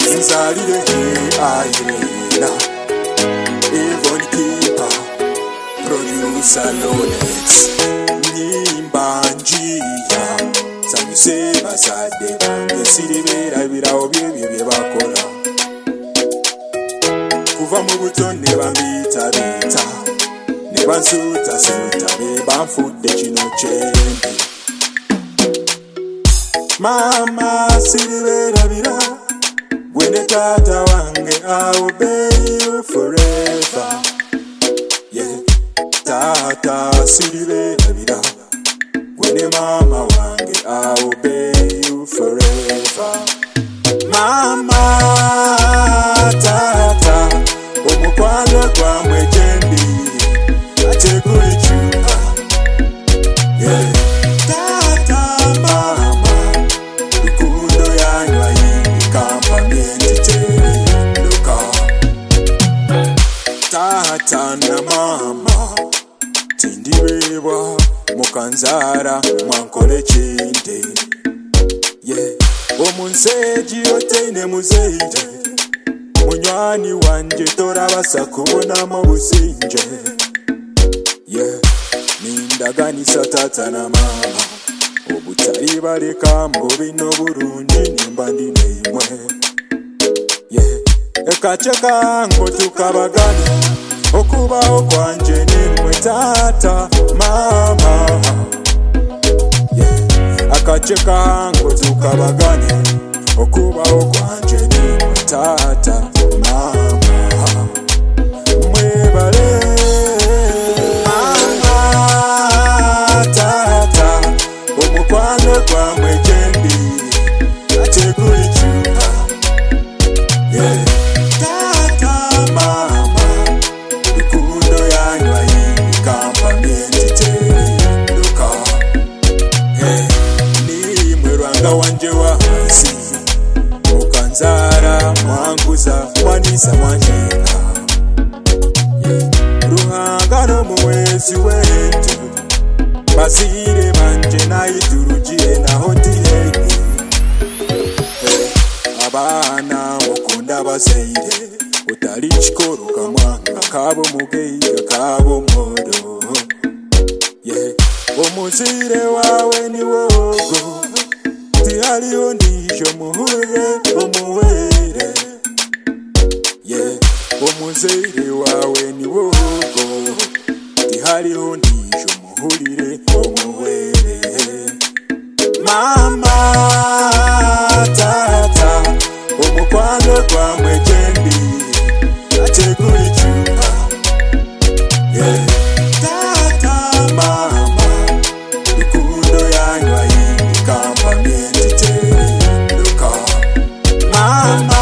Nzalire Irena, Evon Keeper, producer Lonex, Nimbanjia, Samuse Basade, Yesiribera birawo bye bakora. Kuva mu buto ne bambita bita, ne bansuta suta ne bamfudde kino kyembi. Mama siribera bira, gwene tata wange I'll obey you forever. Yeah, tata siribera bira, gwene mama wange I'll obey you forever. Mama tata, omukwano gwamwe gyendi ate gulikyuka. Yeah, tata mama, lukundo yanywa yikampa myentiteruka. Tata na mama tindibebwa mukanzara mwankole kinte. Yeah, omunseji oteine muzeije, munywani wanje torabasa kubonamu businje. Yeah, nindaganisa tata na mama, obutali baleka mbobino bulungi nimba ndine imwe. Yeah, ekace kango tukabagana, okubaho kwanje nimwe tata mama. Yeah, akace kango tukabagane, okubaho kwanje nimwe tata mama. Mwebale mama tata, omukwano gwamwe gyendi ate gulikyuka. Yeah, tata mama, lukundo yanywa yikampa myentiteruka. Hey, nimwe Rwanga wanje wansi, mukanzara mwanguza mwanisa mwanjeka. Yeah, Ruhanga muwezi wetu, basire banje naiturugiye naho ndihege. Hey, abana mukunda bazeire, utali chikoro kamwanga kabo mugeiga kabo moro. Yeah, omuzire wawe ni wogo, tihaliho ndijo muhure omuwere. Yeah, omuzire wawe ni wogo, tihaliho ndijo muhurire omuwere. Mama tata, omukwano gwamwe gyendi ate gulikyuka. Yeah, tata mama, lukundo yanywa yikampa myentiteruka. Mama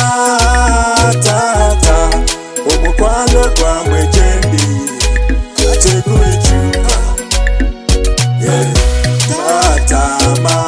tata, omukwano gwamwe gyendi ate gulikyuka. Yeah, tata mama.